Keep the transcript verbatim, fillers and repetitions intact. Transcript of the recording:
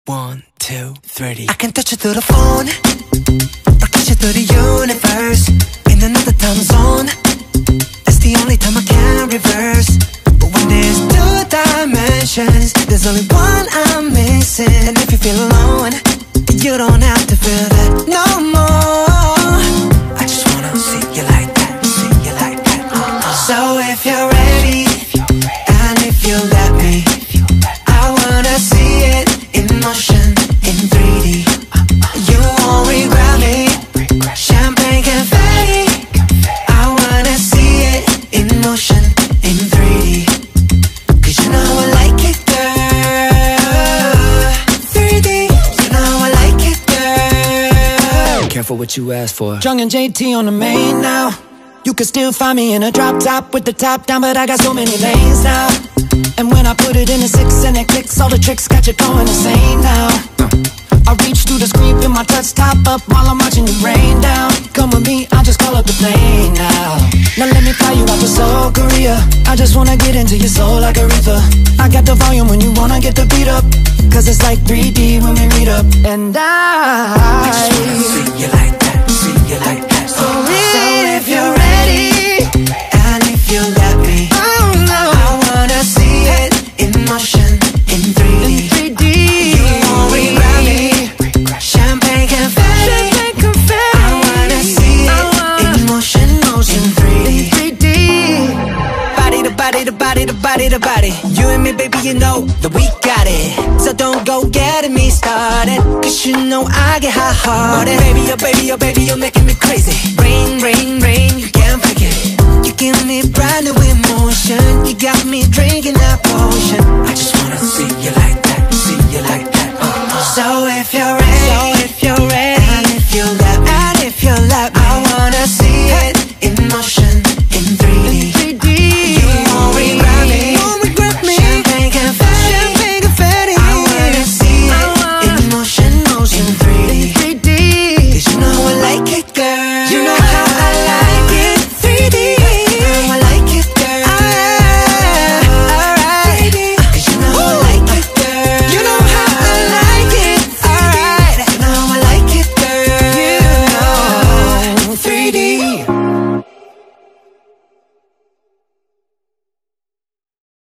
One, two, three. I can touch you through the phone, or kiss you through the universe. In another time zone, that's the only time I can reverse. But when there's two dimensions, there's only one I'm missing. And if you feel alone, you don't have to feel that no more. I just wanna see you like that, see you like that. Uh-uh. So if you're ready, and if you let me, I wanna see it in motion, in three D. You won't regret me. Champagne confetti. I wanna see it in motion, in three D. Cause you know I like it, girl. three D, you know I like it, girl. Careful what you ask for. Jung and J T on the main now. You can still find me in a drop top with the top down, but I got so many lanes now. And when I put it in a six and it clicks, all the tricks got you going insane now. I reach through the screen, put my touch top up while I'm watching you rain down. Come with me, I'll just call up the plane now. Now let me fly you out to Seoul, Korea. I just wanna get into your soul like a reefer. I got the volume when you wanna get the beat up, cause it's like three D when we meet up. And I, I just wanna see you like that, see you like that. So, so if you're ready, and if you let me, oh no, I wanna see it in motion, in three D. in three D. You won't regret me. Champagne confetti. Champagne confetti. I wanna see it in motion, motion, three D. three D. Body to body to body to body to body. You and me, baby, you know that we got it. So don't go getting me started, cause you know I get hot-hearted. Baby, oh baby, oh baby, you're making me crazy. Rain, rain, rain, you can't fake it. You give me brand new emotion. You got me drinking that potion. I just wanna see you like that.